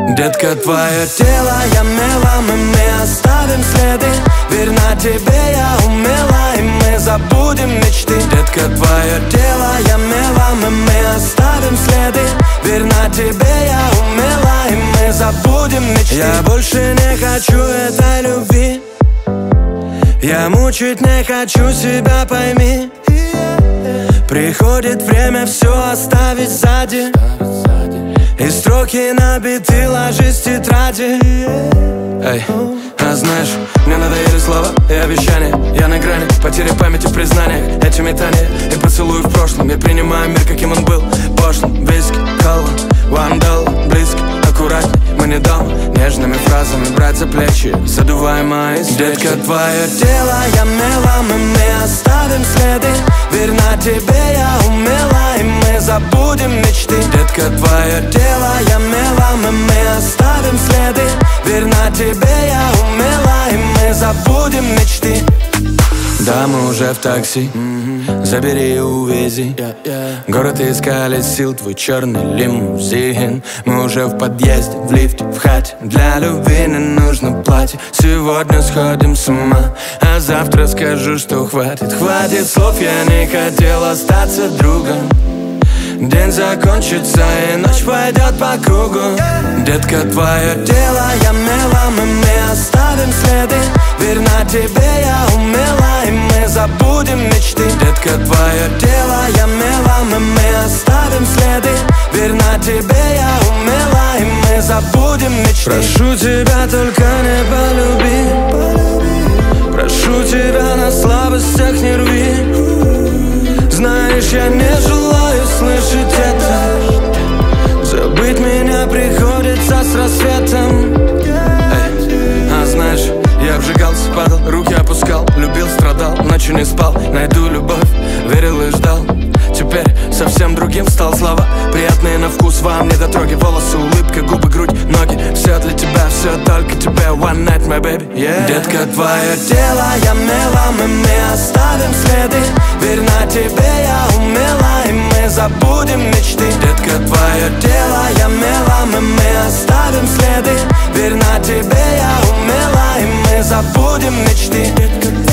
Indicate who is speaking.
Speaker 1: Детка, твое тело я мела, мы оставим следы. Верна тебе я умела, и мы забудем мечты. Детка, твое тело я мела, мы оставим следы. Верна тебе я умела, и мы забудем мечты. Я больше не хочу этой любви, я мучить не хочу себя, пойми. Приходит время все оставить сзади, и строки набиты, ложись в тетради. Эй, а знаешь, мне надоели слова и обещания. Я на грани потери памяти в признаниях. Эти метания и поцелуи в прошлом. Я принимаю мир, каким он был, пошлым. Виски, кола, вандал, близко, аккуратней. Мы не дома, нежными фразами брать за плечи, задувая мои свечи. Детка, твое тело я мела, мы оставим следы. Верна тебе я умела, и мы забудем мечты. Детка, твое тело я мела, мы оставим следы. Верна тебе я умела, и мы забудем мечты. Да, мы уже в такси, забери и увези. Город искали сил, твой черный лимузин. Мы уже в подъезде, в лифте, в хате. Для любви не нужно платье. Сегодня сходим с ума, а завтра скажу, что хватит. Хватит слов, я не хотел остаться другом. День закончится и ночь пойдет по кругу. Детка, твое тело я мела, мы оставим следы. Верна тебе я умела, и мы забудем мечты. Детка, твое тело я мела, мы оставим следы. Верна тебе я умела, и мы забудем мечты. Прошу тебя, только не полюби. Прошу тебя, на слабостях не рви. Знаешь, я не желаю слышать это. Забыть меня приходится с рассветом. Эй, а знаешь, я обжигался, падал, руки опускал, любил, страдал, ночью не спал. Найду любовь, верил и ждал. Теперь совсем другим стал, слова приятные на вкус, вам недотроги. Волосы, улыбка, губы, грудь, ноги. Все для тебя, все только тебе. One night, my baby, yeah. Детка, твое тело я мела, мы оставим следы. Верна тебе я умела, и мы забудем мечты. Детка, твое тело я мела, мы оставим следы. Верна тебе я умела, и мы забудем мечты. Детка,